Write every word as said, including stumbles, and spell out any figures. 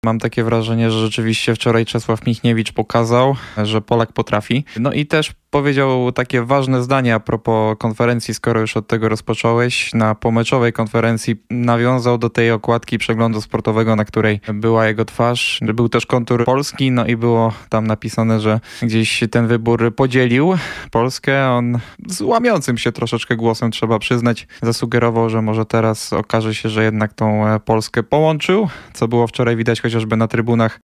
Mam takie wrażenie, że rzeczywiście wczoraj Czesław Michniewicz pokazał, że Polak potrafi. No i też powiedział takie ważne zdanie a propos konferencji, skoro już od tego rozpocząłeś. Na pomeczowej konferencji nawiązał do tej okładki przeglądu sportowego, na której była jego twarz. Był też kontur Polski, no i było tam napisane, że gdzieś ten wybór podzielił Polskę. On z łamiącym się troszeczkę głosem, trzeba przyznać, zasugerował, że może teraz okaże się, że jednak tą Polskę połączył, co było wczoraj widać chociażby na trybunach